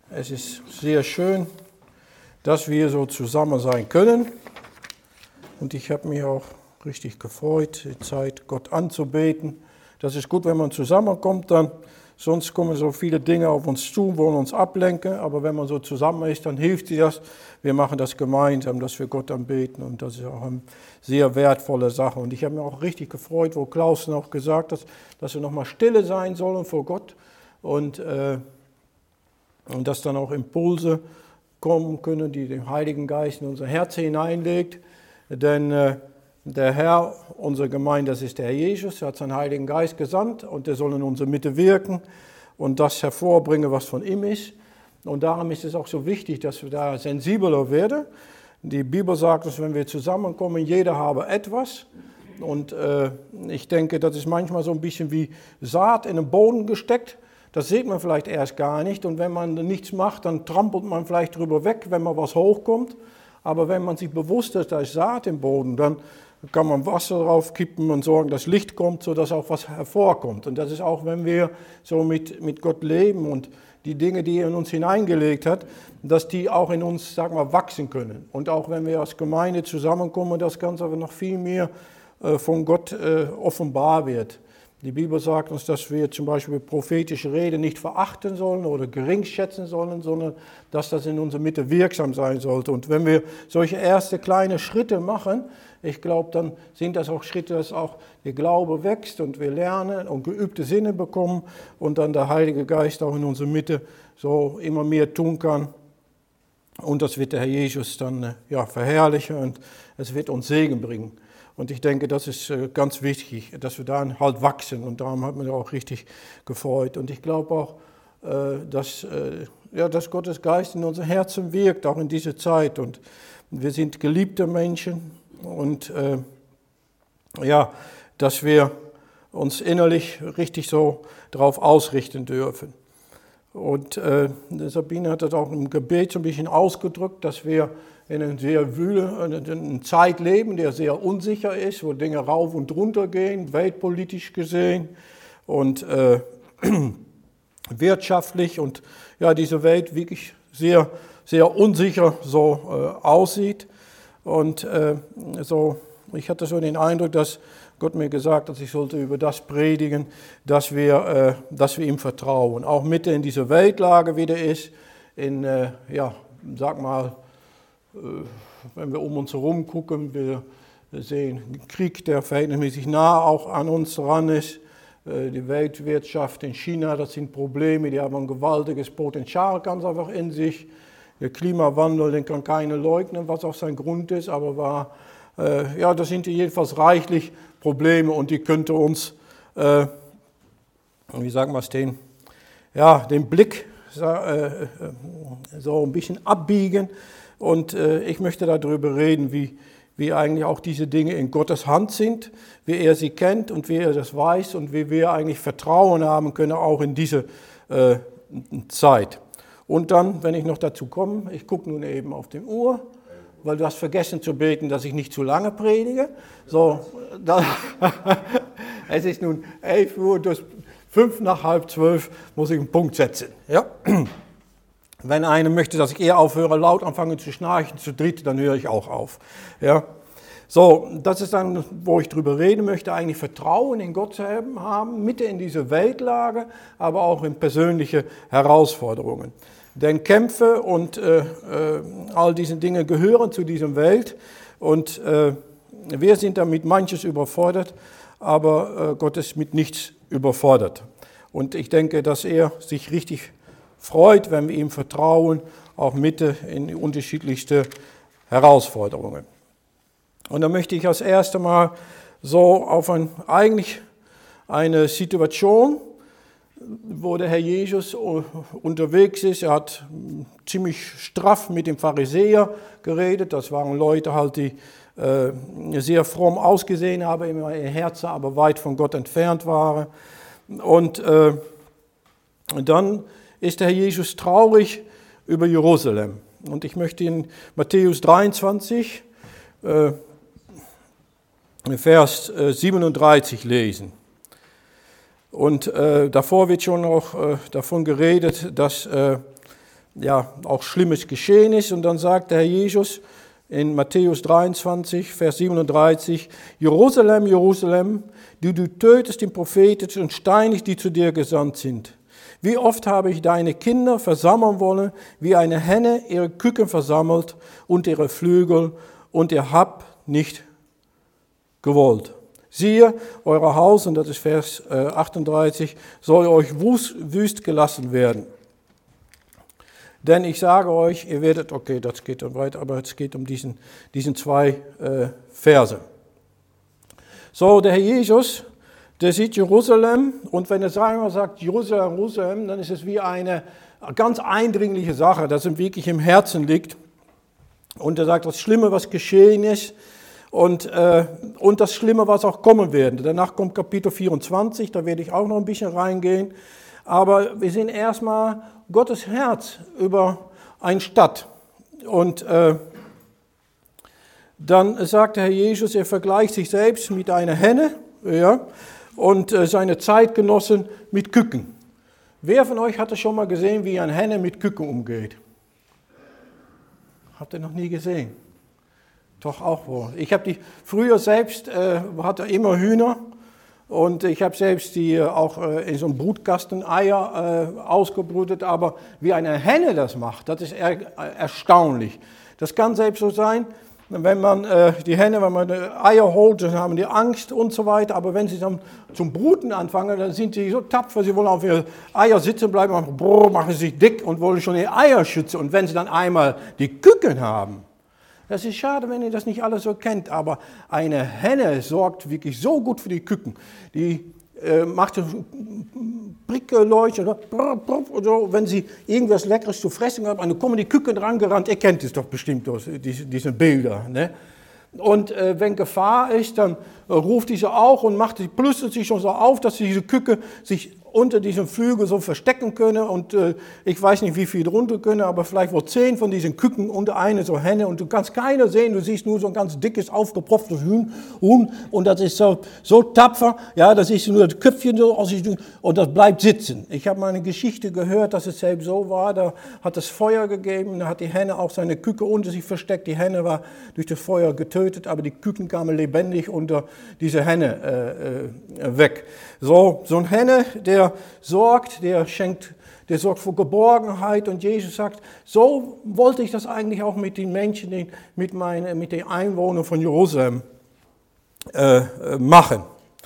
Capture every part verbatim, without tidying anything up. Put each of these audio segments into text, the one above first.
Es ist sehr schön, dass wir so zusammen sein können. Und ich habe mich auch richtig gefreut, die Zeit, Gott anzubeten. Das ist gut, wenn man zusammenkommt, dann sonst kommen so viele Dinge auf uns zu, wollen uns ablenken. Aber wenn man so zusammen ist, dann hilft dir das. Wir machen das gemeinsam, dass wir Gott anbeten. Und das ist auch eine sehr wertvolle Sache. Und ich habe mich auch richtig gefreut, wo Klaus auch gesagt hat, dass wir nochmal stille sein sollen vor Gott. Und äh, Und dass dann auch Impulse kommen können, die den Heiligen Geist in unser Herz hineinlegt. Denn äh, der Herr, unsere Gemeinde, das ist der Herr Jesus, er hat seinen Heiligen Geist gesandt und der soll in unserer Mitte wirken und das hervorbringen, was von ihm ist. Und darum ist es auch so wichtig, dass wir da sensibler werden. Die Bibel sagt, dass wenn wir zusammenkommen, jeder habe etwas. Und äh, ich denke, das ist manchmal so ein bisschen wie Saat in den Boden gesteckt. Das sieht man vielleicht erst gar nicht und wenn man nichts macht, dann trampelt man vielleicht drüber weg, wenn mal was hochkommt. Aber wenn man sich bewusst ist, da ist Saat im Boden, dann kann man Wasser drauf kippen und sorgen, dass Licht kommt, sodass auch was hervorkommt. Und das ist auch, wenn wir so mit, mit Gott leben und die Dinge, die er in uns hineingelegt hat, dass die auch in uns, sag mal, wachsen können. Und auch wenn wir als Gemeinde zusammenkommen, das Ganze aber noch viel mehr äh, von Gott äh, offenbar wird. Die Bibel sagt uns, dass wir zum Beispiel prophetische Rede nicht verachten sollen oder geringschätzen sollen, sondern dass das in unserer Mitte wirksam sein sollte. Und wenn wir solche erste kleine Schritte machen, ich glaube, dann sind das auch Schritte, dass auch der Glaube wächst und wir lernen und geübte Sinne bekommen und dann der Heilige Geist auch in unserer Mitte so immer mehr tun kann. Und das wird der Herr Jesus dann ja, verherrlichen und es wird uns Segen bringen. Und ich denke, das ist ganz wichtig, dass wir da halt wachsen. Und darum hat mich auch richtig gefreut. Und ich glaube auch, dass, ja, dass Gottes Geist in unser Herzen wirkt, auch in dieser Zeit. Und wir sind geliebte Menschen. Und ja, dass wir uns innerlich richtig so darauf ausrichten dürfen. Und äh, Sabine hat das auch im Gebet so ein bisschen ausgedrückt, dass wir in einer sehr wühle, eine Zeit leben, die sehr unsicher ist, wo Dinge rauf und runter gehen, weltpolitisch gesehen und äh, wirtschaftlich und ja, diese Welt wirklich sehr, sehr unsicher so äh, aussieht. Und äh, so, ich hatte so den Eindruck, dass Gott mir gesagt hat, ich sollte über das predigen, dass wir, äh, dass wir ihm vertrauen. Auch mitten in dieser Weltlage, wie der ist, in, äh, ja, sag mal, äh, wenn wir um uns herum gucken, wir sehen einen Krieg, der verhältnismäßig nah auch an uns dran ist. Äh, die Weltwirtschaft in China, das sind Probleme, die haben ein gewaltiges Potenzial ganz einfach in sich. Der Klimawandel, den kann keiner leugnen, was auch sein Grund ist, aber war, äh, ja, das sind jedenfalls reichlich Probleme und die könnte uns, äh, wie sagen wir es, den, ja, den Blick äh, so ein bisschen abbiegen. Und äh, ich möchte darüber reden, wie, wie eigentlich auch diese Dinge in Gottes Hand sind, wie er sie kennt und wie er das weiß und wie wir eigentlich Vertrauen haben können, auch in diese äh, Zeit. Und dann, wenn ich noch dazu komme, ich gucke nun eben auf die Uhr, weil du hast vergessen zu beten, dass ich nicht zu lange predige. So, da, es ist nun elf Uhr, durch fünf nach halb zwölf muss ich einen Punkt setzen. Ja? Wenn einer möchte, dass ich eher aufhöre, laut anfange zu schnarchen, zu dritt, dann höre ich auch auf. Ja? So, das ist dann, wo ich drüber reden möchte, eigentlich Vertrauen in Gott haben, mitten in dieser Weltlage, aber auch in persönliche Herausforderungen. Denn Kämpfe und äh, äh, all diese Dinge gehören zu dieser Welt und äh, wir sind damit manches überfordert, aber äh, Gott ist mit nichts überfordert. Und ich denke, dass er sich richtig freut, wenn wir ihm vertrauen, auch mitten in unterschiedlichste Herausforderungen. Und da möchte ich als erstes Mal so auf ein, eigentlich eine Situation, wo der Herr Jesus unterwegs ist. Er hat ziemlich straff mit dem Pharisäer geredet. Das waren Leute halt, die äh, sehr fromm ausgesehen haben, in ihrem Herzen aber weit von Gott entfernt waren. Und äh, dann ist der Herr Jesus traurig über Jerusalem. Und ich möchte in Matthäus dreiundzwanzig, äh, Vers siebenunddreißig lesen. Und äh, davor wird schon auch äh, davon geredet, dass äh, ja auch Schlimmes geschehen ist. Und dann sagt der Herr Jesus in Matthäus dreiundzwanzig, Vers siebenunddreißig, Jerusalem, Jerusalem, die du tötest den Propheten und steinigst, die zu dir gesandt sind. Wie oft habe ich deine Kinder versammeln wollen, wie eine Henne ihre Küken versammelt und ihre Flügel, und ihr habt nicht gewollt. Siehe, euer Haus, und das ist Vers achtunddreißig, soll euch wüst gelassen werden. Denn ich sage euch, ihr werdet, okay, das geht dann weiter, aber es geht um diesen, diesen zwei äh, Verse. So, der Herr Jesus, der sieht Jerusalem, und wenn er sagen sagt, Jerusalem, Jerusalem, dann ist es wie eine ganz eindringliche Sache, das ihm wirklich im Herzen liegt. Und er sagt, das Schlimme, was geschehen ist, und, äh, und das Schlimme, was auch kommen wird. Danach kommt Kapitel vierundzwanzig, da werde ich auch noch ein bisschen reingehen. Aber wir sehen erstmal Gottes Herz über eine Stadt. Und äh, dann sagt der Herr Jesus, er vergleicht sich selbst mit einer Henne, ja, und äh, seine Zeitgenossen mit Küken. Wer von euch hatte schon mal gesehen, wie eine Henne mit Küken umgeht? Habt ihr noch nie gesehen? Doch auch wohl. Ich habe die früher selbst, äh, hatte immer Hühner. Und ich habe selbst die auch in so einem Brutkasten Eier äh, ausgebrütet, aber wie eine Henne das macht, das ist er, erstaunlich. Das kann selbst so sein, wenn man äh, die Henne, wenn man Eier holt, dann haben die Angst und so weiter, aber wenn sie dann zum Bruten anfangen, dann sind sie so tapfer, sie wollen auf ihre Eier sitzen bleiben, machen, brrr, machen sich dick und wollen schon ihre Eier schützen. Und wenn sie dann einmal die Küken haben, das ist schade, wenn ihr das nicht alles so kennt, aber eine Henne sorgt wirklich so gut für die Küken. Die äh, macht so Prickelläuche, und so, wenn sie irgendwas Leckeres zu fressen haben, dann kommen die Küken dran gerannt. Ihr kennt es doch bestimmt, diese, diese Bilder. Ne? Und äh, wenn Gefahr ist, dann äh, ruft diese auch und macht, plüstert sich schon so auf, dass diese Küken sich unter diesem Flügel so verstecken können, und äh, ich weiß nicht, wie viel drunter können, aber vielleicht wohl zehn von diesen Küken unter eine so Henne, und du kannst keiner sehen, du siehst nur so ein ganz dickes, aufgepropftes Huhn, Huhn und das ist so, so tapfer, ja, das ist nur das Köpfchen so, und das bleibt sitzen. Ich habe mal eine Geschichte gehört, dass es selbst so war, da hat es Feuer gegeben, da hat die Henne auch seine Küken unter sich versteckt, die Henne war durch das Feuer getötet, aber die Küken kamen lebendig unter diese Henne äh, äh, weg. So, so eine Henne, der Der sorgt, der schenkt, der sorgt für Geborgenheit, und Jesus sagt, so wollte ich das eigentlich auch mit den Menschen, mit, meinen, mit den Einwohnern von Jerusalem äh, machen.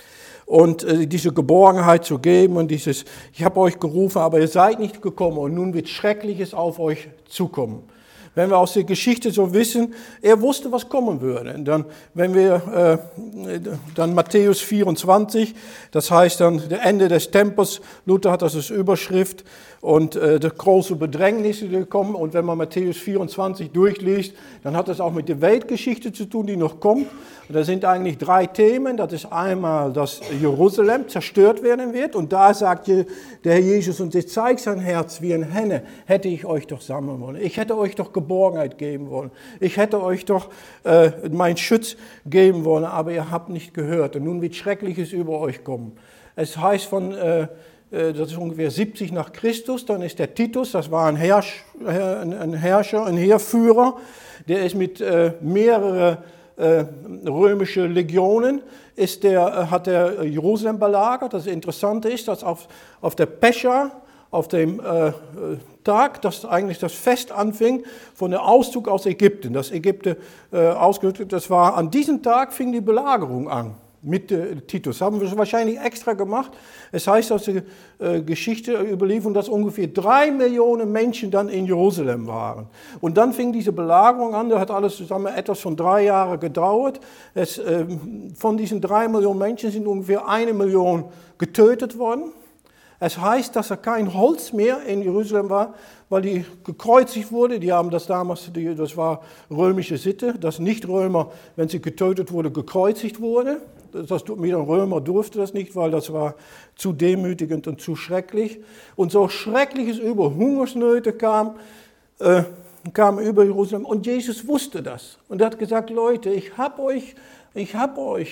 Und äh, diese Geborgenheit zu geben und dieses, ich habe euch gerufen, aber ihr seid nicht gekommen, und nun wird Schreckliches auf euch zukommen. Wenn wir aus der Geschichte so wissen, er wusste, was kommen würde. Dann, wenn wir, äh, dann Matthäus vierundzwanzig, das heißt dann das Ende des Tempels, Luther hat das als Überschrift, und äh, die große Bedrängnisse, die kommen. Und wenn man Matthäus vierundzwanzig durchliest, dann hat das auch mit der Weltgeschichte zu tun, die noch kommt. Und da sind eigentlich drei Themen. Das ist einmal, dass Jerusalem zerstört werden wird. Und da sagt der Herr Jesus, und ich zeige sein Herz wie eine Henne, hätte ich euch doch sammeln wollen. Ich hätte euch doch Geborgenheit geben wollen. Ich hätte euch doch äh, meinen Schutz geben wollen, aber ihr habt nicht gehört. Und nun wird Schreckliches über euch kommen. Es heißt von, äh, das ist ungefähr siebzig nach Christus, dann ist der Titus, das war ein, Herrsch, ein Herrscher, ein Heerführer, der ist mit äh, mehreren äh, römische Legionen, ist der, hat der Jerusalem belagert. Das Interessante ist, dass auf, auf der Pescha, auf dem äh, Tag, dass eigentlich das Fest anfing von der Auszug aus Ägypten. Das Ägypten äh, ausgerückt, das war an diesem Tag fing die Belagerung an. Mit äh, Titus. Haben wir wahrscheinlich extra gemacht. Es heißt aus der äh, Geschichte überliefert, dass ungefähr drei Millionen Menschen dann in Jerusalem waren. Und dann fing diese Belagerung an, da hat alles zusammen etwas von drei Jahren gedauert. Es, äh, von diesen drei Millionen Menschen sind ungefähr eine Million getötet worden. Es heißt, dass da kein Holz mehr in Jerusalem war, weil die gekreuzigt wurde. Die haben das damals, das war römische Sitte, dass Nicht-Römer, wenn sie getötet wurde, gekreuzigt wurde. Das, mit einem Römer durfte das nicht, weil das war zu demütigend und zu schrecklich. Und so Schreckliches über Hungersnöte kam, äh, kam über Jerusalem. Und Jesus wusste das. Und er hat gesagt, Leute, ich habe euch, ich habe euch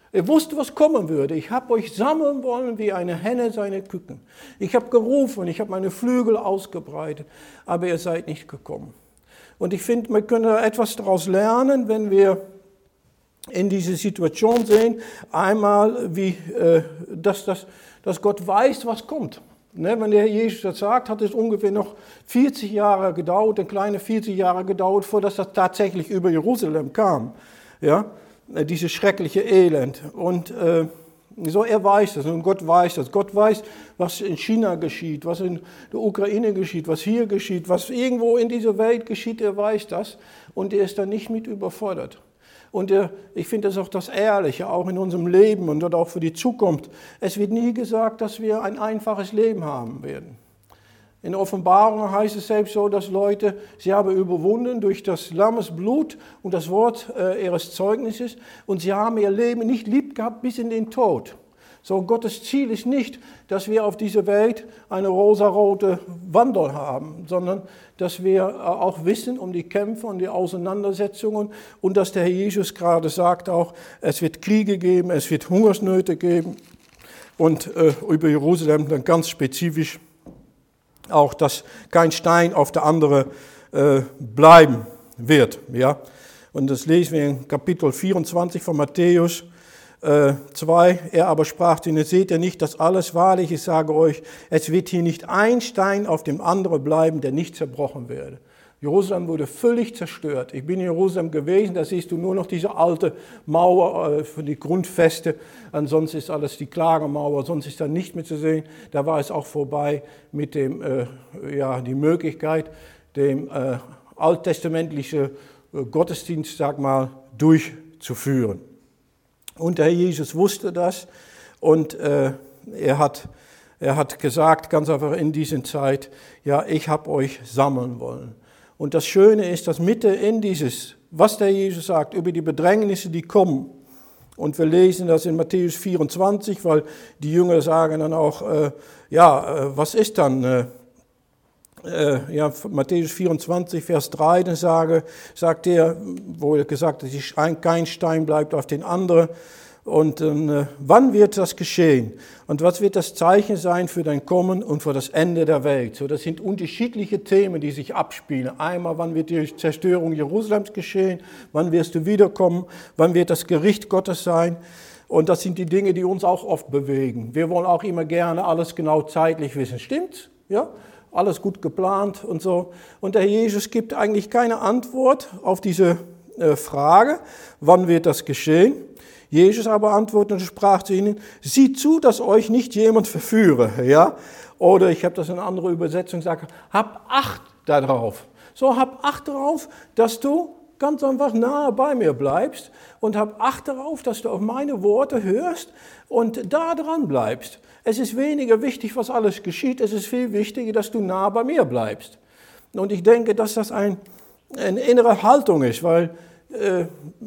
Er wusste, was kommen würde. Ich habe euch sammeln wollen wie eine Henne seine Küken. Ich habe gerufen, ich habe meine Flügel ausgebreitet, aber ihr seid nicht gekommen. Und ich finde, wir können etwas daraus lernen, wenn wir in diese Situation sehen, einmal, wie, äh, dass, dass, dass Gott weiß, was kommt. Ne, wenn der Herr Jesus das sagt, hat es ungefähr noch vierzig Jahre gedauert, eine kleine vierzig Jahre gedauert, vor dass das tatsächlich über Jerusalem kam. Ja, dieses schreckliche Elend. Und äh, so, er weiß das und Gott weiß das. Gott weiß, was in China geschieht, was in der Ukraine geschieht, was hier geschieht, was irgendwo in dieser Welt geschieht, er weiß das. Und er ist da nicht mit überfordert. Und er, ich finde das auch das Ehrliche, auch in unserem Leben und auch für die Zukunft. Es wird nie gesagt, dass wir ein einfaches Leben haben werden. In der Offenbarung heißt es selbst so, dass Leute, sie haben überwunden durch das Lammesblut und das Wort äh, ihres Zeugnisses und sie haben ihr Leben nicht lieb gehabt bis in den Tod. So, Gottes Ziel ist nicht, dass wir auf dieser Welt eine rosarote Wandel haben, sondern dass wir auch wissen um die Kämpfe und die Auseinandersetzungen und dass der Herr Jesus gerade sagt auch, es wird Kriege geben, es wird Hungersnöte geben und äh, über Jerusalem dann ganz spezifisch auch, dass kein Stein auf der andere äh, bleiben wird. Ja? Und das lesen wir in Kapitel vierundzwanzig von Matthäus äh, zwei. Er aber sprach zu ihnen, seht ihr nicht, dass alles wahrlich, ich sage euch, es wird hier nicht ein Stein auf dem anderen bleiben, der nicht zerbrochen werde. Jerusalem wurde völlig zerstört. Ich bin in Jerusalem gewesen, da siehst du nur noch diese alte Mauer für die Grundfeste. Ansonsten ist alles die Klagemauer, sonst ist da nicht mehr zu sehen. Da war es auch vorbei mit dem, äh, ja, die Möglichkeit, dem äh, alttestamentlichen äh, Gottesdienst, sag mal, durchzuführen. Und der Herr Jesus wusste das und äh, er hat, er hat gesagt, ganz einfach in dieser Zeit, ja, ich habe euch sammeln wollen. Und das Schöne ist, dass Mitte in dieses, was der Jesus sagt, über die Bedrängnisse, die kommen, und wir lesen das in Matthäus vierundzwanzig, weil die Jünger sagen dann auch, äh, ja, äh, was ist dann, äh, äh, ja, Matthäus vierundzwanzig, Vers drei, dann sage, sagt er, wo er gesagt hat, kein Stein bleibt auf den anderen. Und äh, wann wird das geschehen? Und was wird das Zeichen sein für dein Kommen und für das Ende der Welt? So, das sind unterschiedliche Themen, die sich abspielen. Einmal, wann wird die Zerstörung Jerusalems geschehen? Wann wirst du wiederkommen? Wann wird das Gericht Gottes sein? Und das sind die Dinge, die uns auch oft bewegen. Wir wollen auch immer gerne alles genau zeitlich wissen. Stimmt's? Ja? Alles gut geplant und so. Und der Jesus gibt eigentlich keine Antwort auf diese äh, Frage, wann wird das geschehen? Jesus aber antwortete und sprach zu ihnen, sieht zu, dass euch nicht jemand verführe. Ja? Oder ich habe das in einer anderen Übersetzung gesagt, hab Acht darauf. So, hab Acht darauf, dass du ganz einfach nahe bei mir bleibst und hab Acht darauf, dass du auf meine Worte hörst und da dran bleibst. Es ist weniger wichtig, was alles geschieht, es ist viel wichtiger, dass du nah bei mir bleibst. Und ich denke, dass das ein, eine innere Haltung ist, weil äh,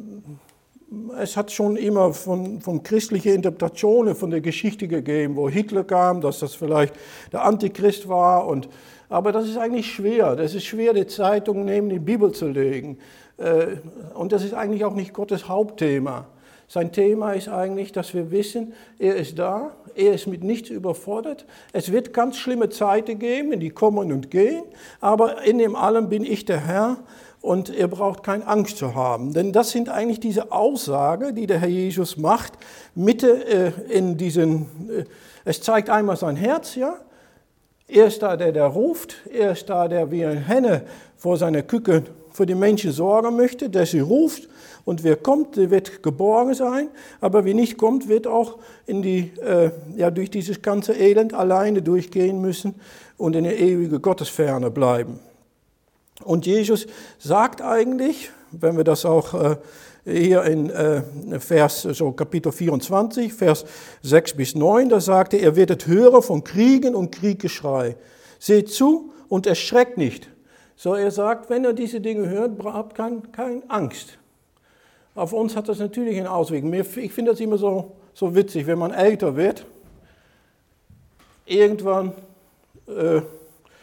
es hat schon immer von, von christlichen Interpretationen von der Geschichte gegeben, wo Hitler kam, dass das vielleicht der Antichrist war. Und, aber das ist eigentlich schwer. Das ist schwer, die Zeitung neben die Bibel zu legen. Und das ist eigentlich auch nicht Gottes Hauptthema. Sein Thema ist eigentlich, dass wir wissen, er ist da, er ist mit nichts überfordert. Es wird ganz schlimme Zeiten geben, die kommen und gehen, aber in dem allem bin ich der Herr. Und ihr braucht keine Angst zu haben. Denn das sind eigentlich diese Aussagen, die der Herr Jesus macht, Mitte äh, in diesen, äh, es zeigt einmal sein Herz, ja. Er ist da, der, der ruft, er ist da, der wie eine Henne vor seiner Küke für die Menschen sorgen möchte, der sie ruft und wer kommt, der wird geborgen sein, aber wer nicht kommt, wird auch in die, äh, ja, durch dieses ganze Elend alleine durchgehen müssen und in der ewige Gottesferne bleiben. Und Jesus sagt eigentlich, wenn wir das auch äh, hier in äh, Vers, so Kapitel vierundzwanzig, Vers sechs bis neun, da sagt er, ihr werdet hören von Kriegen und Krieggeschrei. Seht zu und erschreckt nicht. So, er sagt, wenn ihr diese Dinge hört, habt keine, keine Angst. Auf uns hat das natürlich einen Ausweg. Ich finde das immer so, so witzig, wenn man älter wird, irgendwann... Äh,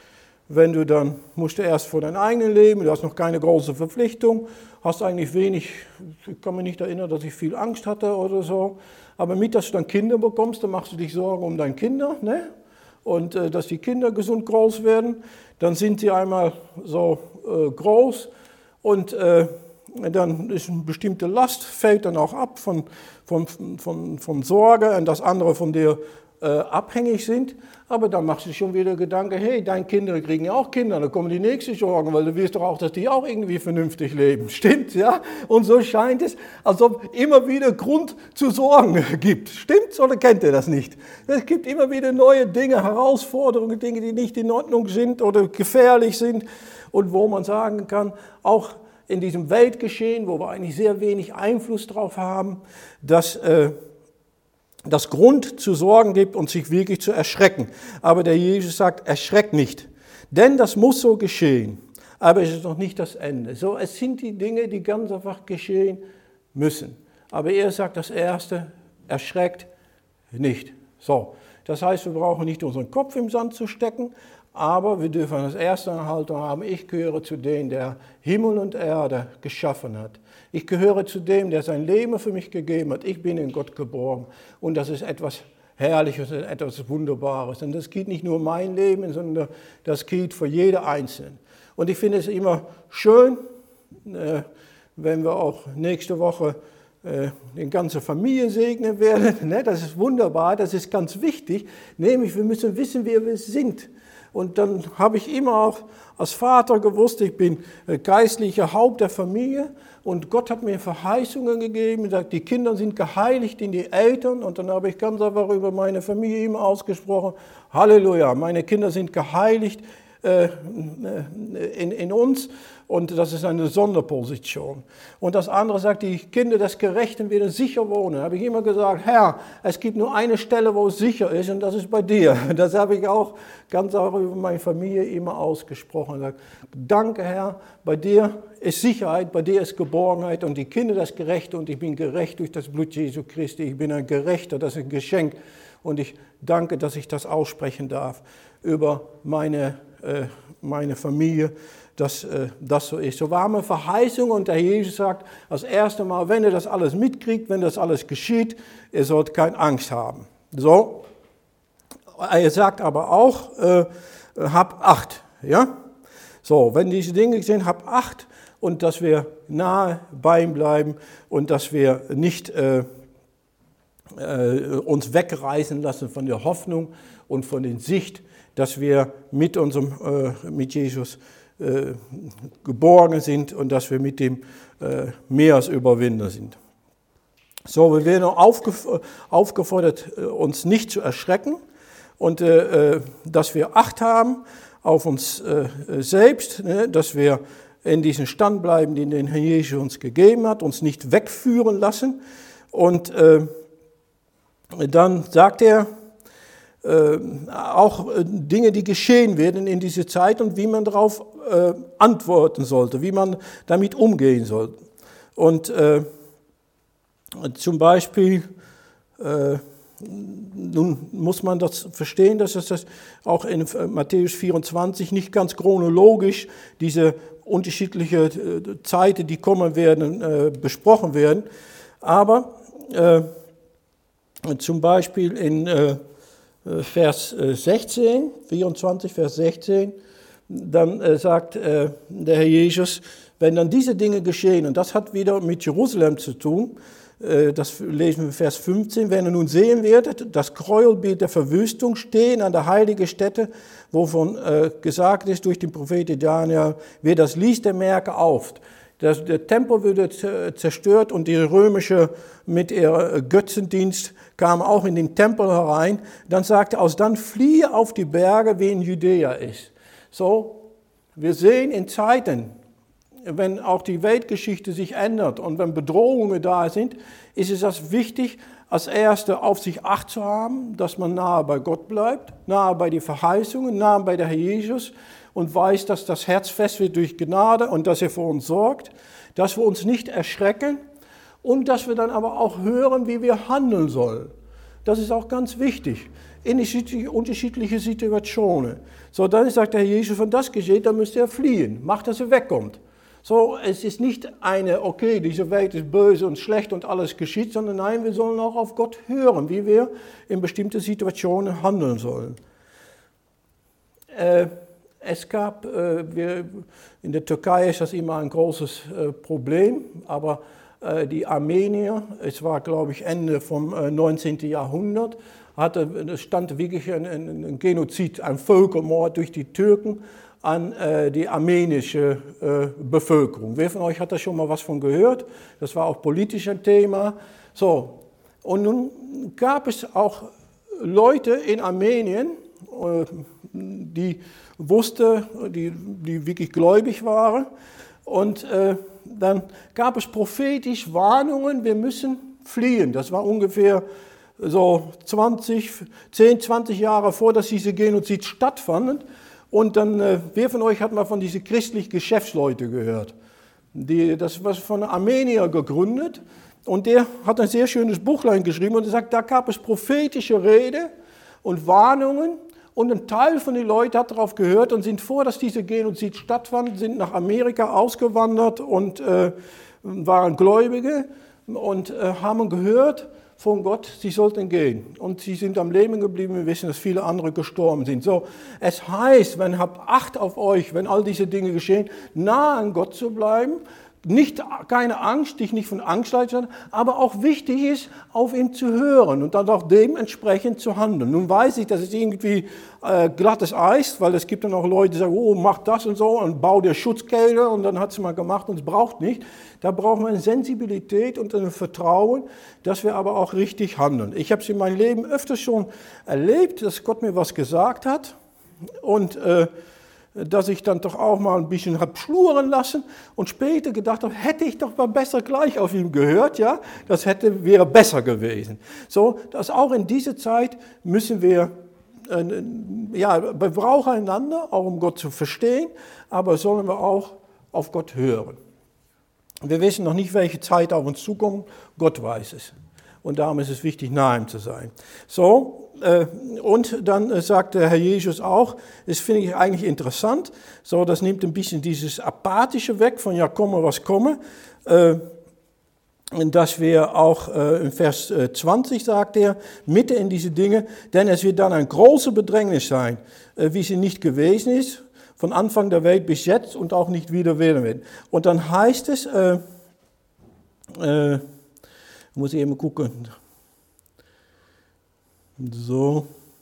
wenn du dann, musst du erst vor dein eigenes Leben, du hast noch keine große Verpflichtung, hast eigentlich wenig, ich kann mich nicht erinnern, dass ich viel Angst hatte oder so, aber mit, dass du dann Kinder bekommst, dann machst du dich Sorgen um deine Kinder, ne? Und äh, dass die Kinder gesund groß werden, dann sind sie einmal so äh, groß und äh, dann ist eine bestimmte Last, fällt dann auch ab von, von, von, von Sorge und dass andere von dir äh, abhängig sind. Aber dann machst du schon wieder Gedanken, hey, deine Kinder kriegen ja auch Kinder, dann kommen die nächsten Sorgen, weil du wirst doch auch, dass die auch irgendwie vernünftig leben. Stimmt, ja? Und so scheint es, als ob immer wieder Grund zu Sorgen gibt. Stimmt's oder kennt ihr das nicht? Es gibt immer wieder neue Dinge, Herausforderungen, Dinge, die nicht in Ordnung sind oder gefährlich sind und wo man sagen kann, auch in diesem Weltgeschehen, wo wir eigentlich sehr wenig Einfluss drauf haben, dass äh, das Grund zu Sorgen gibt und sich wirklich zu erschrecken. Aber der Jesus sagt, erschreckt nicht, denn das muss so geschehen. Aber es ist noch nicht das Ende. So, es sind die Dinge, die ganz einfach geschehen müssen. Aber er sagt das Erste, erschreckt nicht. So, das heißt, wir brauchen nicht unseren Kopf im Sand zu stecken, aber wir dürfen als erste Haltung haben, ich gehöre zu dem, der Himmel und Erde geschaffen hat. Ich gehöre zu dem, der sein Leben für mich gegeben hat. Ich bin in Gott geboren und das ist etwas Herrliches und etwas Wunderbares. Und das gilt nicht nur mein Leben, sondern das gilt für jede Einzelne. Und ich finde es immer schön, wenn wir auch nächste Woche die ganze Familie segnen werden. Das ist wunderbar, das ist ganz wichtig. Nämlich, wir müssen wissen, wer wir sind. Und dann habe ich immer auch als Vater gewusst, ich bin geistlicher Haupt der Familie und Gott hat mir Verheißungen gegeben, gesagt, die Kinder sind geheiligt in die Eltern und dann habe ich ganz einfach über meine Familie immer ausgesprochen, Halleluja, meine Kinder sind geheiligt äh, in, in uns und das ist eine Sonderposition. Und das andere sagt, die Kinder des Gerechten werden sicher wohnen. Da habe ich immer gesagt, Herr, es gibt nur eine Stelle, wo es sicher ist und das ist bei dir. Das habe ich auch ganz auch über meine Familie immer ausgesprochen. Sage, danke Herr, bei dir ist Sicherheit, bei dir ist Geborgenheit und die Kinder des Gerechten und ich bin gerecht durch das Blut Jesu Christi. Ich bin ein Gerechter, das ist ein Geschenk und ich danke, dass ich das aussprechen darf über meine, äh, meine Familie, dass äh, das so ist. So warme Verheißung und der Jesus sagt, das erste Mal, wenn ihr das alles mitkriegt, wenn das alles geschieht, ihr sollt keine Angst haben. So, er sagt aber auch, äh, hab Acht, ja? So, wenn diese Dinge sind, hab Acht und dass wir nahe bei ihm bleiben und dass wir nicht äh, äh, uns wegreißen lassen von der Hoffnung und von der Sicht, dass wir mit unserem, äh, mit Jesus äh, geborgen sind und dass wir mit dem äh, mehr als Überwinder sind. So, wir werden aufgef- aufgefordert, uns nicht zu erschrecken und äh, dass wir Acht haben auf uns äh, selbst, ne, dass wir in diesem Stand bleiben, den der Herr Jesus uns gegeben hat, uns nicht wegführen lassen. Und äh, dann sagt er äh, auch äh, Dinge, die geschehen werden in dieser Zeit und wie man darauf äh, antworten sollte, wie man damit umgehen sollte. Und äh, zum Beispiel äh, nun muss man das verstehen, dass das auch in Matthäus vierundzwanzig nicht ganz chronologisch diese unterschiedlichen Zeiten, die kommen werden, besprochen werden. Aber äh, zum Beispiel in äh, Vers sechzehn, vierundzwanzig, Vers sechzehn, dann äh, sagt äh, der Herr Jesus, wenn dann diese Dinge geschehen, und das hat wieder mit Jerusalem zu tun, das lesen wir in Vers fünfzehn, wenn ihr nun sehen werdet, das Gräuelbild der Verwüstung stehen an der heiligen Stätte, wovon äh, gesagt ist durch den Propheten Daniel, wer das liest, der merke auf. Das, der Tempel würde zerstört und die römische mit ihrem Götzendienst kam auch in den Tempel herein. Dann sagte er, aus dann fliehe auf die Berge, wie in Judäa ist. So, wir sehen in Zeiten, wenn auch die Weltgeschichte sich ändert und wenn Bedrohungen da sind, ist es das wichtig, als Erste auf sich Acht zu haben, dass man nahe bei Gott bleibt, nahe bei den Verheißungen, nahe bei der Herr Jesus und weiß, dass das Herz fest wird durch Gnade und dass er für uns sorgt, dass wir uns nicht erschrecken und dass wir dann aber auch hören, wie wir handeln sollen. Das ist auch ganz wichtig. in die unterschiedlichen Situationen. So, dann sagt der Herr Jesus, wenn das geschieht, dann müsst ihr fliehen. Macht, dass er wegkommt. So, es ist nicht eine, okay, diese Welt ist böse und schlecht und alles geschieht, sondern nein, wir sollen auch auf Gott hören, wie wir in bestimmten Situationen handeln sollen. Äh, es gab, äh, wir, in der Türkei ist das immer ein großes äh, Problem, aber äh, die Armenier, es war glaube ich Ende vom äh, neunzehnten Jahrhundert, hatte, es stand wirklich ein, ein, ein Genozid, ein Völkermord durch die Türken an äh, die armenische äh, Bevölkerung. Wer von euch hat da schon mal was von gehört? Das war auch politisch ein Thema. So, und nun gab es auch Leute in Armenien, äh, die wussten, die, die wirklich gläubig waren. Und äh, dann gab es prophetisch Warnungen, wir müssen fliehen. Das war ungefähr so zwanzig, zehn, zwanzig Jahre vor, dass diese Genozid stattfand. Und dann, äh, wer von euch hat mal von diesen christlichen Geschäftsleuten gehört? Die, das war von Armenier gegründet und der hat ein sehr schönes Buchlein geschrieben und er sagt, da gab es prophetische Rede und Warnungen und ein Teil von den Leuten hat darauf gehört und sind vor, dass dieser Genozid stattfand, sind nach Amerika ausgewandert und äh, waren Gläubige und äh, haben gehört von Gott, sie sollten gehen. Und sie sind am Leben geblieben. Wir wissen, dass viele andere gestorben sind. So, es heißt, wenn habt Acht auf euch, wenn all diese Dinge geschehen, nah an Gott zu bleiben. Nicht, keine Angst, dich nicht von Angst leiten, aber auch wichtig ist, auf ihn zu hören und dann auch dementsprechend zu handeln. Nun weiß ich, das ist irgendwie äh, glattes Eis, weil es gibt dann auch Leute, die sagen, oh, mach das und so und bau dir Schutzkälte und dann hat es mal gemacht und es braucht nicht. Da brauchen wir eine Sensibilität und ein Vertrauen, dass wir aber auch richtig handeln. Ich habe es in meinem Leben öfters schon erlebt, dass Gott mir was gesagt hat und äh, dass ich dann doch auch mal ein bisschen habe schluren lassen und später gedacht habe, hätte ich doch mal besser gleich auf ihn gehört, ja, das hätte, wäre besser gewesen. So, dass auch in dieser Zeit müssen wir, äh, ja, wir brauchen einander, auch um Gott zu verstehen, aber sollen wir auch auf Gott hören. Wir wissen noch nicht, welche Zeit auf uns zukommt, Gott weiß es. Und darum ist es wichtig, nah ihm zu sein. So, äh, und dann äh, sagt der Herr Jesus auch, das finde ich eigentlich interessant, so, das nimmt ein bisschen dieses Apathische weg, von ja, komme, was komme, äh, dass wir auch äh, in Vers zwanzig sagt er, Mitte in diese Dinge, denn es wird dann ein großes Bedrängnis sein, äh, wie sie nicht gewesen ist, von Anfang der Welt bis jetzt und auch nicht wieder werden wird. Und dann heißt es, äh, äh, muss ich eben gucken. So.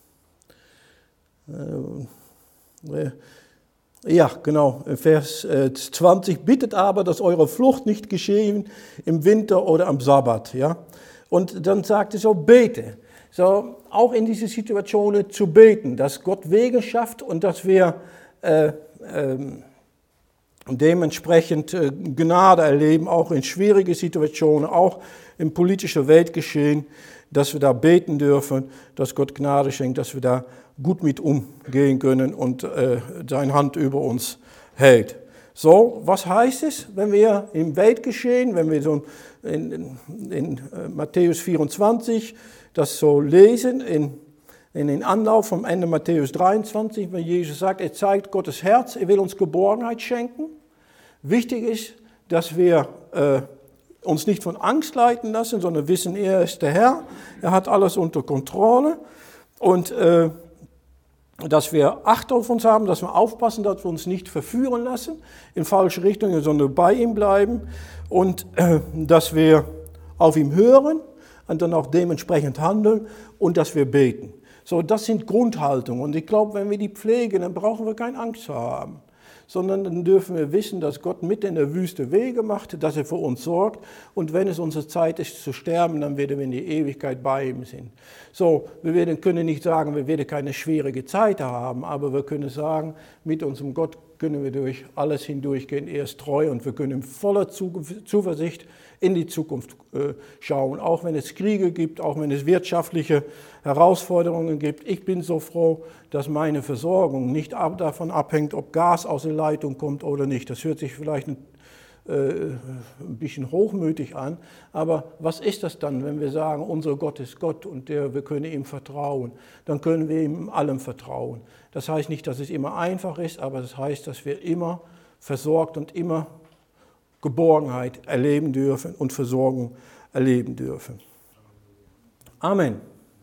Äh, ja, genau. Vers zwanzig. Bittet aber, dass eure Flucht nicht geschehen im Winter oder am Sabbat. Ja? Und dann sagt er so, bete. So, auch in diese Situationen zu beten, dass Gott Wege schafft und dass wir äh, äh, dementsprechend äh, Gnade erleben, auch in schwierigen Situationen, auch im politischen Weltgeschehen, dass wir da beten dürfen, dass Gott Gnade schenkt, dass wir da gut mit umgehen können und äh, seine Hand über uns hält. So, was heißt es, wenn wir im Weltgeschehen, wenn wir so in, in, in Matthäus vierundzwanzig das so lesen, in, in den Anlauf vom Ende Matthäus dreiundzwanzig, wenn Jesus sagt, er zeigt Gottes Herz, er will uns Geborgenheit schenken. Wichtig ist, dass wir äh, uns nicht von Angst leiten lassen, sondern wissen, er ist der Herr, er hat alles unter Kontrolle und äh, dass wir Acht auf uns haben, dass wir aufpassen, dass wir uns nicht verführen lassen in falsche Richtungen, sondern bei ihm bleiben und äh, dass wir auf ihn hören und dann auch dementsprechend handeln und dass wir beten. So, das sind Grundhaltungen und ich glaube, wenn wir die pflegen, dann brauchen wir keine Angst zu haben, sondern dann dürfen wir wissen, dass Gott mitten in der Wüste Wege macht, dass er für uns sorgt und wenn es unsere Zeit ist zu sterben, dann werden wir in die Ewigkeit bei ihm sein. So, wir werden, können nicht sagen, wir werden keine schwierige Zeit haben, aber wir können sagen, mit unserem Gott können wir durch alles hindurchgehen, er ist treu und wir können in voller Zuversicht in die Zukunft äh, schauen, auch wenn es Kriege gibt, auch wenn es wirtschaftliche Herausforderungen gibt. Ich bin so froh, dass meine Versorgung nicht ab, davon abhängt, ob Gas aus der Leitung kommt oder nicht. Das hört sich vielleicht ein bisschen hochmütig an, aber was ist das dann, wenn wir sagen, unser Gott ist Gott und der, wir können ihm vertrauen, dann können wir ihm allem vertrauen. Das heißt nicht, dass es immer einfach ist, aber das heißt, dass wir immer versorgt und immer Geborgenheit erleben dürfen und Versorgung erleben dürfen. Amen.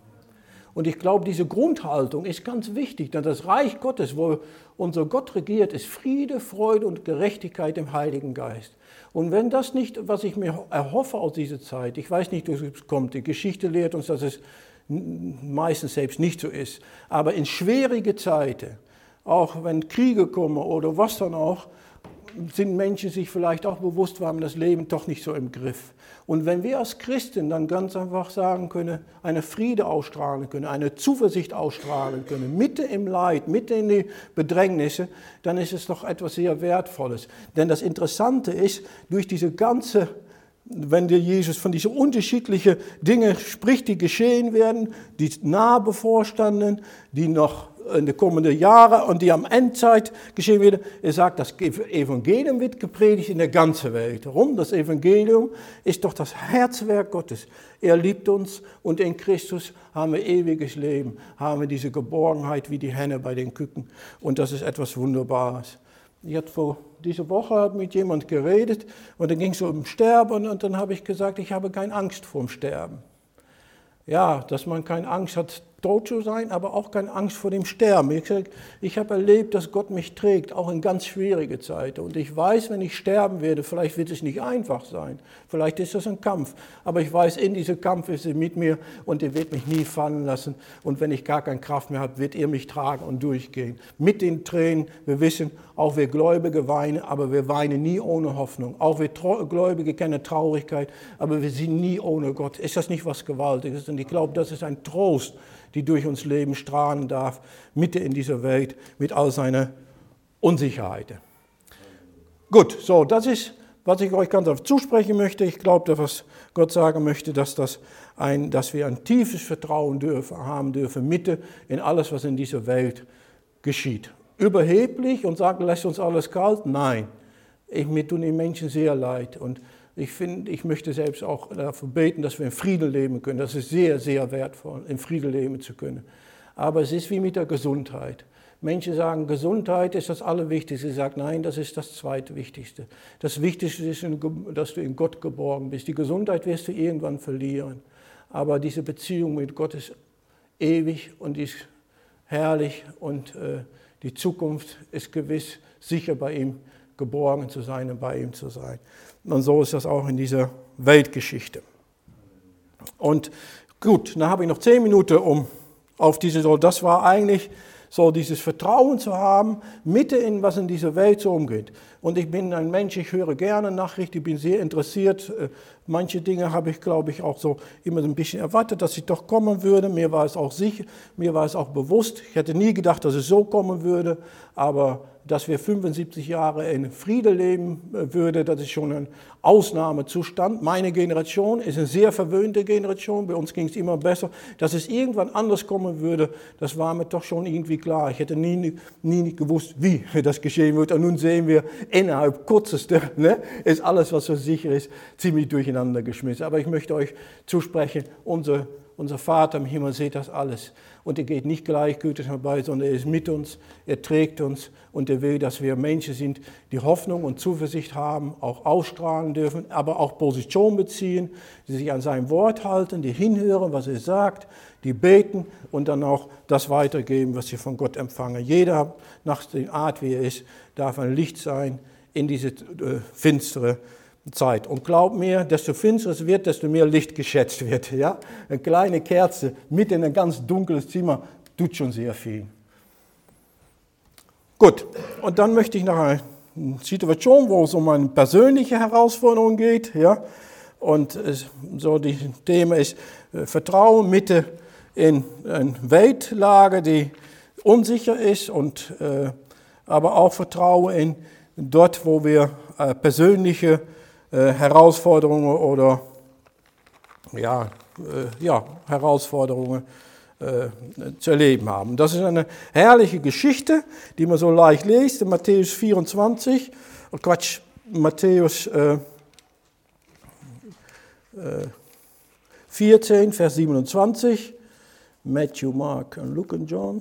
Und ich glaube, diese Grundhaltung ist ganz wichtig, denn das Reich Gottes, wo unser Gott regiert, ist Friede, Freude und Gerechtigkeit im Heiligen Geist. Und wenn das nicht, was ich mir erhoffe aus dieser Zeit, ich weiß nicht, wie es kommt, die Geschichte lehrt uns, dass es meistens selbst nicht so ist, aber in schwierige Zeiten, auch wenn Kriege kommen oder was dann auch, sind Menschen sich vielleicht auch bewusst, wir haben das Leben doch nicht so im Griff. Und wenn wir als Christen dann ganz einfach sagen können, eine Friede ausstrahlen können, eine Zuversicht ausstrahlen können, mitten im Leid, mitten in die Bedrängnisse, dann ist es doch etwas sehr Wertvolles. Denn das Interessante ist, durch diese ganze, wenn der Jesus von diesen unterschiedlichen Dingen spricht, die geschehen werden, die nah bevorstanden, die noch in den kommenden Jahren und die am Endzeit geschehen werden. Er sagt, das Evangelium wird gepredigt in der ganzen Welt. Warum? Das Evangelium ist doch das Herzwerk Gottes. Er liebt uns und in Christus haben wir ewiges Leben, haben wir diese Geborgenheit wie die Henne bei den Küken. Und das ist etwas Wunderbares. Ich hatte vor dieser Woche mit jemand geredet und dann ging es um Sterben und dann habe ich gesagt, ich habe keine Angst vor dem Sterben. Ja, dass man keine Angst hat, tot zu sein, aber auch keine Angst vor dem Sterben. Ich, ich habe erlebt, dass Gott mich trägt, auch in ganz schwierige Zeiten. Und ich weiß, wenn ich sterben werde, vielleicht wird es nicht einfach sein. Vielleicht ist das ein Kampf. Aber ich weiß, in diesem Kampf ist er mit mir und er wird mich nie fallen lassen. Und wenn ich gar keine Kraft mehr habe, wird er mich tragen und durchgehen. Mit den Tränen, wir wissen, auch wir Gläubige weinen, aber wir weinen nie ohne Hoffnung. Auch wir Gläubige kennen Traurigkeit, aber wir sind nie ohne Gott. Ist das nicht was Gewaltiges? Und ich glaube, das ist ein Trost, die durch uns Leben strahlen darf, mitten in dieser Welt, mit all seinen Unsicherheiten. Gut, so, das ist, was ich euch ganz oft zusprechen möchte. Ich glaube, was Gott sagen möchte, dass, das ein, dass wir ein tiefes Vertrauen dürfen, haben dürfen, mitten in alles, was in dieser Welt geschieht. Überheblich und sagen, lässt uns alles kalt? Nein, ich, mir tun die Menschen sehr leid und Ich finde, ich möchte selbst auch dafür beten, dass wir in Frieden leben können. Das ist sehr, sehr wertvoll, in Frieden leben zu können. Aber es ist wie mit der Gesundheit. Menschen sagen, Gesundheit ist das Allerwichtigste. Sie sagen, nein, das ist das Zweitwichtigste. Das Wichtigste ist, dass du in Gott geborgen bist. Die Gesundheit wirst du irgendwann verlieren. Aber diese Beziehung mit Gott ist ewig und ist herrlich. Und äh, die Zukunft ist gewiss, sicher bei ihm geborgen zu sein und bei ihm zu sein. Und so ist das auch in dieser Weltgeschichte. Und gut, dann habe ich noch zehn Minuten, um auf diese, so, das war eigentlich so dieses Vertrauen zu haben, mitten in was in dieser Welt so umgeht. Und ich bin ein Mensch, ich höre gerne Nachrichten, ich bin sehr interessiert. Manche Dinge habe ich, glaube ich, auch so immer ein bisschen erwartet, dass sie doch kommen würde. Mir war es auch sicher, mir war es auch bewusst. Ich hätte nie gedacht, dass es so kommen würde, aber dass wir fünfundsiebzig Jahre in Friede leben würde, das ist schon ein Ausnahmezustand. Meine Generation ist eine sehr verwöhnte Generation, bei uns ging es immer besser. Dass es irgendwann anders kommen würde, das war mir doch schon irgendwie klar. Ich hätte nie, nie gewusst, wie das geschehen wird. Und nun sehen wir, innerhalb kürzester, ne, ist alles, was so sicher ist, ziemlich durcheinander geschmissen. Aber ich möchte euch zusprechen, unser Unser Vater im Himmel sieht das alles. Und er geht nicht gleichgültig vorbei, sondern er ist mit uns, er trägt uns und er will, dass wir Menschen sind, die Hoffnung und Zuversicht haben, auch ausstrahlen dürfen, aber auch Position beziehen, die sich an sein Wort halten, die hinhören, was er sagt, die beten und dann auch das weitergeben, was sie von Gott empfangen. Jeder, nach der Art, wie er ist, darf ein Licht sein in diese äh, finstere Zeit. Und glaub mir, desto finsterer es wird, desto mehr Licht geschätzt wird. Ja? Eine kleine Kerze mitten in ein ganz dunkles Zimmer tut schon sehr viel. Gut, und dann möchte ich nach einer Situation, wo es um eine persönliche Herausforderung geht. Ja? Und so die Thema ist äh, Vertrauen mitten in eine Weltlage, die unsicher ist, und, äh, aber auch Vertrauen in dort, wo wir äh, persönliche Herausforderungen oder ja, äh, ja, Herausforderungen äh, zu erleben haben. Das ist eine herrliche Geschichte, die man so leicht liest in Matthäus vierundzwanzig, oh Quatsch, Matthäus äh, äh, vierzehn, Vers siebenundzwanzig. Matthew, Mark und Luke und John.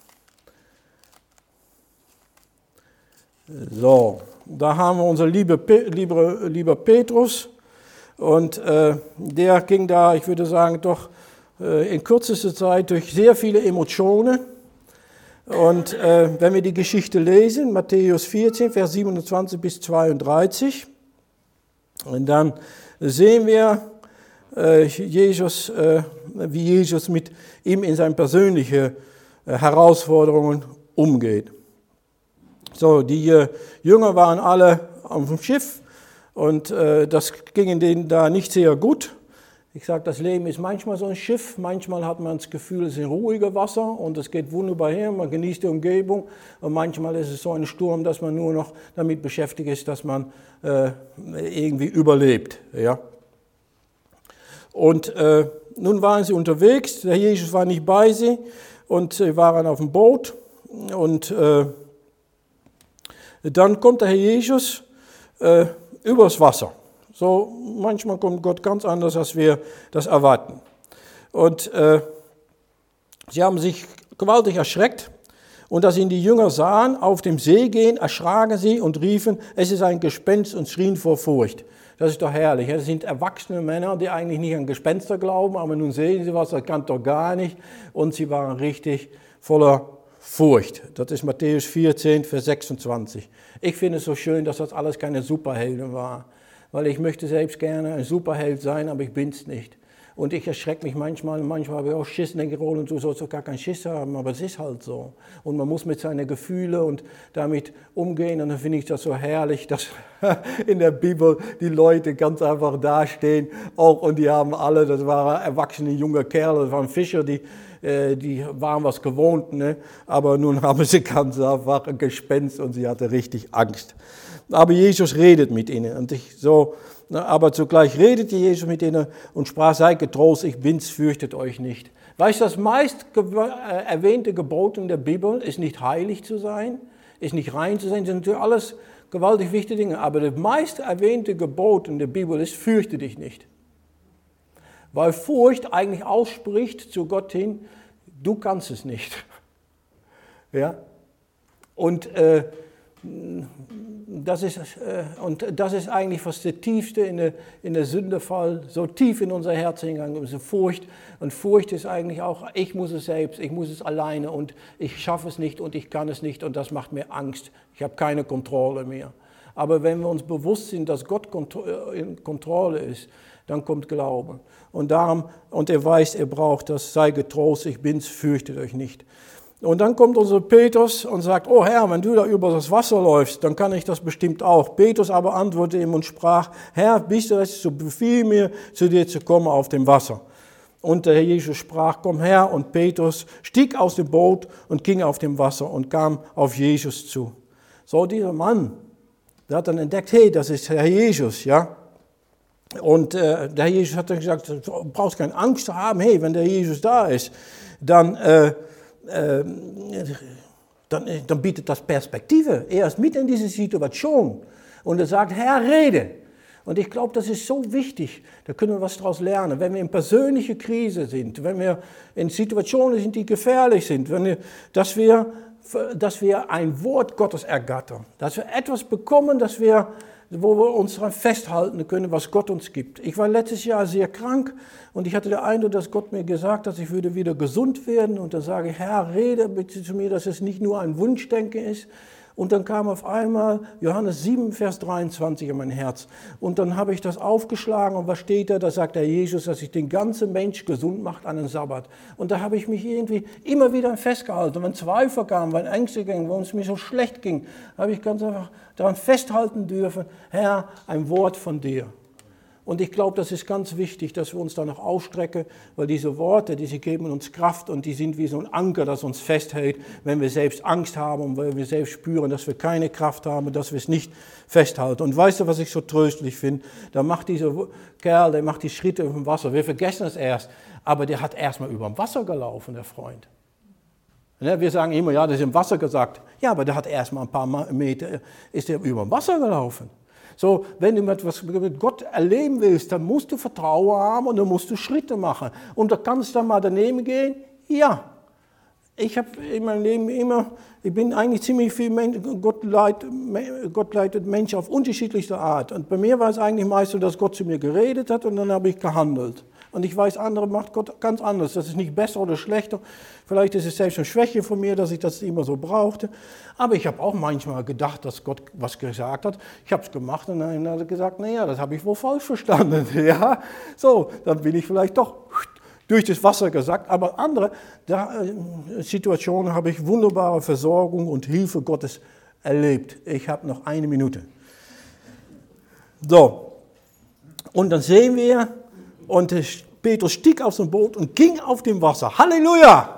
So, da haben wir unser lieber, lieber, lieber Petrus und äh, der ging da, ich würde sagen, doch äh, in kürzester Zeit durch sehr viele Emotionen. Und äh, wenn wir die Geschichte lesen, Matthäus vierzehn, Vers siebenundzwanzig bis zweiunddreißig, und dann sehen wir äh, Jesus, äh, wie Jesus mit ihm in seinen persönlichen äh, Herausforderungen umgeht. So, die äh, Jünger waren alle auf dem Schiff und äh, das ging denen da nicht sehr gut. Ich sage, das Leben ist manchmal so ein Schiff, manchmal hat man das Gefühl, es ist ein ruhiges Wasser und es geht wunderbar her, man genießt die Umgebung und manchmal ist es so ein Sturm, dass man nur noch damit beschäftigt ist, dass man äh, irgendwie überlebt. Ja. Und äh, nun waren sie unterwegs, der Jesus war nicht bei sie und sie waren auf dem Boot und äh, dann kommt der Herr Jesus äh, übers Wasser. So, manchmal kommt Gott ganz anders, als wir das erwarten. Und äh, sie haben sich gewaltig erschreckt. Und als ihn die Jünger sahen, auf dem See gehen, erschraken sie und riefen, es ist ein Gespenst und schrien vor Furcht. Das ist doch herrlich. Es sind erwachsene Männer, die eigentlich nicht an Gespenster glauben, aber nun sehen sie was, das kann doch gar nicht. Und sie waren richtig voller Furcht. Das ist Matthäus vierzehn, Vers sechsundzwanzig. Ich finde es so schön, dass das alles keine Superhelden waren. Weil ich möchte selbst gerne ein Superheld sein, aber ich bin es nicht. Und ich erschrecke mich manchmal, manchmal habe ich auch Schiss, denke ich, Roland, du sollst doch gar keinen Schiss haben, aber es ist halt so. Und man muss mit seinen Gefühlen und damit umgehen und dann finde ich das so herrlich, dass in der Bibel die Leute ganz einfach dastehen, auch und die haben alle, das waren erwachsene junge Kerle, das waren Fischer, die, äh, die waren was gewohnt, ne? Aber nun haben sie ganz einfach ein Gespenst und sie hatte richtig Angst. Aber Jesus redet mit ihnen. Und ich so, aber zugleich redete Jesus mit ihnen und sprach, seid getrost, ich bin's, fürchtet euch nicht. Weißt du, das meist erwähnte Gebot in der Bibel ist nicht heilig zu sein, ist nicht rein zu sein, das sind natürlich alles gewaltig wichtige Dinge. Aber das meist erwähnte Gebot in der Bibel ist, fürchte dich nicht. Weil Furcht eigentlich ausspricht zu Gott hin, du kannst es nicht. Ja? Und äh, Das ist, äh, und das ist eigentlich fast der tiefste in der, in der Sündefall, so tief in unser Herz hingegangen, diese Furcht. Und Furcht ist eigentlich auch, ich muss es selbst, ich muss es alleine und ich schaffe es nicht und ich kann es nicht und das macht mir Angst. Ich habe keine Kontrolle mehr. Aber wenn wir uns bewusst sind, dass Gott in Kontrolle ist, dann kommt Glaube. Und darum, und er weiß, er braucht das, sei getrost, ich bin's, fürchtet euch nicht. Und dann kommt unser Petrus und sagt, oh Herr, wenn du da über das Wasser läufst, dann kann ich das bestimmt auch. Petrus aber antwortete ihm und sprach, Herr, bist du es, so befiehl mir, zu dir zu kommen auf dem Wasser. Und der Herr Jesus sprach, komm her, und Petrus stieg aus dem Boot und ging auf dem Wasser und kam auf Jesus zu. So, dieser Mann, der hat dann entdeckt, hey, das ist Herr Jesus, ja. Und äh, der Herr Jesus hat dann gesagt, du brauchst keine Angst zu haben, hey, wenn der Jesus da ist, dann... Äh, Dann, dann bietet das Perspektive. Er ist mit in dieser Situation und er sagt, Herr, rede. Und ich glaube, das ist so wichtig, da können wir was daraus lernen. Wenn wir in persönliche Krise sind, wenn wir in Situationen sind, die gefährlich sind, wenn wir, dass, wir, dass wir ein Wort Gottes ergattern, dass wir etwas bekommen, dass wir, wo wir uns daran festhalten können, was Gott uns gibt. Ich war letztes Jahr sehr krank und ich hatte den Eindruck, dass Gott mir gesagt hat, ich würde wieder gesund werden. Und dann sage ich, Herr, rede bitte zu mir, dass es nicht nur ein Wunschdenken ist. Und dann kam auf einmal Johannes sieben, Vers dreiundzwanzig in mein Herz. Und dann habe ich das aufgeschlagen und was steht da? Da sagt der Jesus, dass sich den ganzen Mensch gesund macht an einem Sabbat. Und da habe ich mich irgendwie immer wieder festgehalten. Wenn Zweifel kamen, wenn Ängste gingen, wenn es mir so schlecht ging, habe ich ganz einfach daran festhalten dürfen, Herr, ein Wort von dir. Und ich glaube, das ist ganz wichtig, dass wir uns da noch ausstrecken, weil diese Worte, die sie geben uns Kraft und die sind wie so ein Anker, das uns festhält, wenn wir selbst Angst haben und wenn wir selbst spüren, dass wir keine Kraft haben, dass wir es nicht festhalten. Und weißt du, was ich so tröstlich finde? Da macht dieser Kerl, der macht die Schritte über dem Wasser. Wir vergessen es erst, aber der hat erstmal über dem Wasser gelaufen, der Freund. Wir sagen immer, ja, das ist im Wasser gesagt. Ja, aber der hat erstmal ein paar Meter, ist der über dem Wasser gelaufen. So, wenn du etwas mit Gott erleben willst, dann musst du Vertrauen haben und dann musst du Schritte machen. Und da kannst du dann mal daneben gehen, ja. Ich habe in meinem Leben immer, ich bin eigentlich ziemlich viel, Mensch, Gott, leitet, Gott leitet Menschen auf unterschiedlichste Art. Und bei mir war es eigentlich meist so, dass Gott zu mir geredet hat und dann habe ich gehandelt. Und ich weiß, andere macht Gott ganz anders. Das ist nicht besser oder schlechter. Vielleicht ist es selbst eine Schwäche von mir, dass ich das immer so brauchte. Aber ich habe auch manchmal gedacht, dass Gott was gesagt hat. Ich habe es gemacht und dann hat er gesagt, naja, das habe ich wohl falsch verstanden. Ja, so, dann bin ich vielleicht doch durch das Wasser gesagt, aber andere da, äh, Situationen habe ich wunderbare Versorgung und Hilfe Gottes erlebt. Ich habe noch eine Minute. So, und dann sehen wir, und Petrus stieg aus dem Boot und ging auf dem Wasser. Halleluja!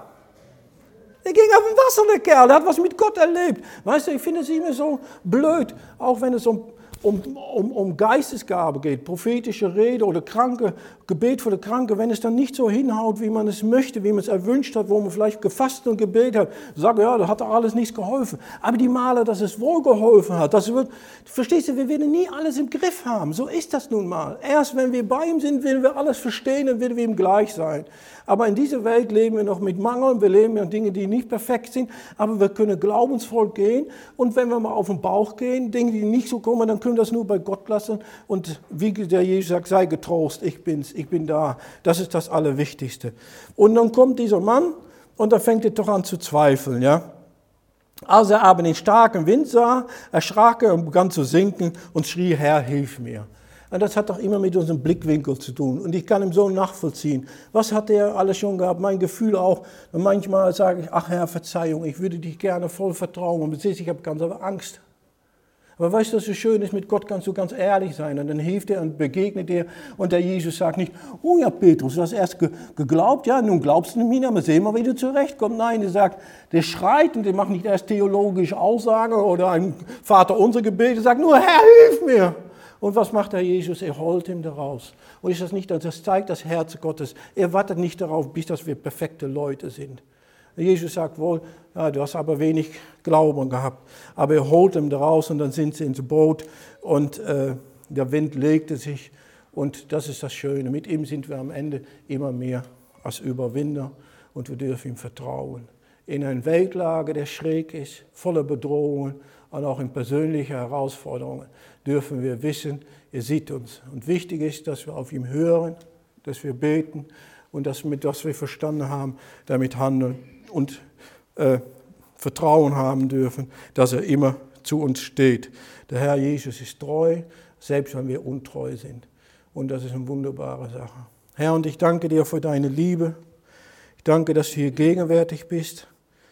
Er ging auf dem Wasser, der Kerl, der hat was mit Gott erlebt. Weißt du, ich finde es immer so blöd, auch wenn es um Um, um, um Geistesgabe geht, prophetische Rede oder kranke, Gebet für die Kranke, wenn es dann nicht so hinhaut, wie man es möchte, wie man es erwünscht hat, wo man vielleicht gefastet und gebetet hat, sage, ja, da hat alles nichts geholfen. Aber die Male, dass es wohl geholfen hat, das wird, verstehst du, wir werden nie alles im Griff haben. So ist das nun mal. Erst wenn wir bei ihm sind, werden wir alles verstehen und werden wir ihm gleich sein. Aber in dieser Welt leben wir noch mit Mangel, wir leben mit Dingen, die nicht perfekt sind, aber wir können glaubensvoll gehen und wenn wir mal auf den Bauch gehen, Dinge, die nicht so kommen, dann können wir das nur bei Gott lassen und wie der Jesus sagt, sei getrost, ich bin's, ich bin da, das ist das Allerwichtigste. Und dann kommt dieser Mann und da fängt er doch an zu zweifeln, ja. Als er aber den starken Wind sah, erschrak er und begann zu sinken und schrie, Herr, hilf mir. Und das hat doch immer mit unserem Blickwinkel zu tun. Und ich kann ihm so nachvollziehen. Was hat er alles schon gehabt? Mein Gefühl auch. Und manchmal sage ich, ach Herr, Verzeihung, ich würde dich gerne voll vertrauen. Und siehst, ich habe ganz aber Angst. Aber weißt du, was so schön ist, mit Gott kannst du ganz ehrlich sein. Und dann hilft er und begegnet dir. Und der Jesus sagt nicht, oh ja, Petrus, du hast erst ge- geglaubt, ja, nun glaubst du nicht mehr, aber sehen wir, wie du zurechtkommst. Nein, er sagt, der schreit und der macht nicht erst theologische Aussage oder ein Vaterunser Gebet. Er sagt nur, Herr, hilf mir. Und was macht der Jesus? Er holt ihm daraus. Und ist das nicht, das zeigt das Herz Gottes. Er wartet nicht darauf, bis dass wir perfekte Leute sind. Jesus sagt wohl, ja, du hast aber wenig Glauben gehabt. Aber er holt ihm daraus und dann sind sie ins Boot und äh, der Wind legte sich. Und das ist das Schöne. Mit ihm sind wir am Ende immer mehr als Überwinder und wir dürfen ihm vertrauen. In einer Weltlage, der schräg ist, voller Bedrohungen und auch in persönlichen Herausforderungen dürfen wir wissen, er sieht uns. Und wichtig ist, dass wir auf ihn hören, dass wir beten und dass mit was wir verstanden haben, damit handeln und äh, Vertrauen haben dürfen, dass er immer zu uns steht. Der Herr Jesus ist treu, selbst wenn wir untreu sind. Und das ist eine wunderbare Sache. Herr, und ich danke dir für deine Liebe. Ich danke, dass du hier gegenwärtig bist.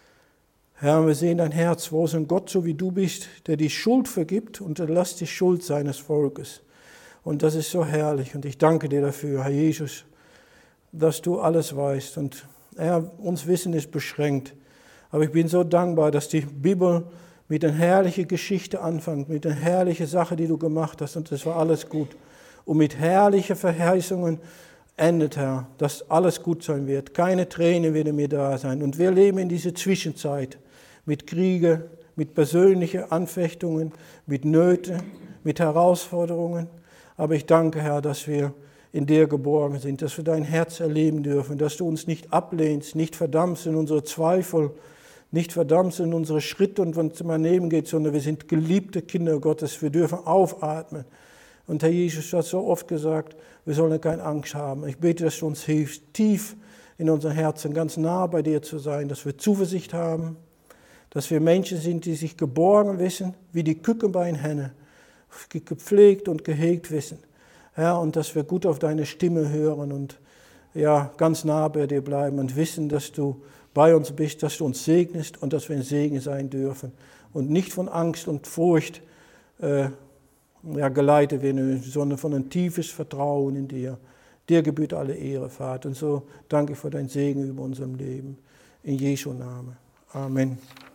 Herr, wir sehen dein Herz, wo ist ein Gott, so wie du bist, der die Schuld vergibt und erlasst die Schuld seines Volkes. Und das ist so herrlich und ich danke dir dafür, Herr Jesus, dass du alles weißt. Und Herr, uns Wissen ist beschränkt, aber ich bin so dankbar, dass die Bibel mit einer herrlichen Geschichte anfängt, mit einer herrlichen Sache, die du gemacht hast und das war alles gut. Und mit herrlichen Verheißungen endet, Herr, dass alles gut sein wird. Keine Träne werden mehr da sein. Und wir leben in dieser Zwischenzeit mit Kriege, mit persönlichen Anfechtungen, mit Nöten, mit Herausforderungen. Aber ich danke, Herr, dass wir in dir geborgen sind, dass wir dein Herz erleben dürfen, dass du uns nicht ablehnst, nicht verdammst in unsere Zweifel, nicht verdammst in unsere Schritte und wenn es mal neben geht, sondern wir sind geliebte Kinder Gottes. Wir dürfen aufatmen. Und Herr Jesus hat so oft gesagt, wir sollen keine Angst haben. Ich bete, dass du uns hilfst, tief in unser Herzen, ganz nah bei dir zu sein, dass wir Zuversicht haben, dass wir Menschen sind, die sich geborgen wissen, wie die Küken bei den Hennen, gepflegt und gehegt wissen. Ja, und dass wir gut auf deine Stimme hören und ja, ganz nah bei dir bleiben und wissen, dass du bei uns bist, dass du uns segnest und dass wir ein Segen sein dürfen und nicht von Angst und Furcht äh, ja, geleitet werden, sondern von ein tiefes Vertrauen in dir. Dir gebührt alle Ehre, Vater. Und so danke für dein Segen über unserem Leben. In Jesu Namen. Amen.